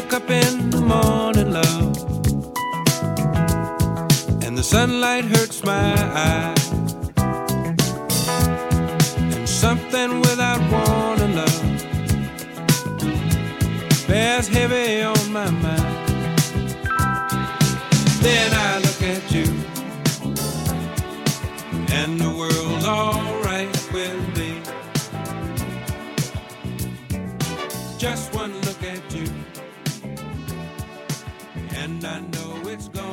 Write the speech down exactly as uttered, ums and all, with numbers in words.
wake up in the morning, love, and the sunlight hurts my eyes, and something without warning, love, bears heavy on my mind. Then I look at you, and the world's alright with me. Just one look at you, and I know it's gone.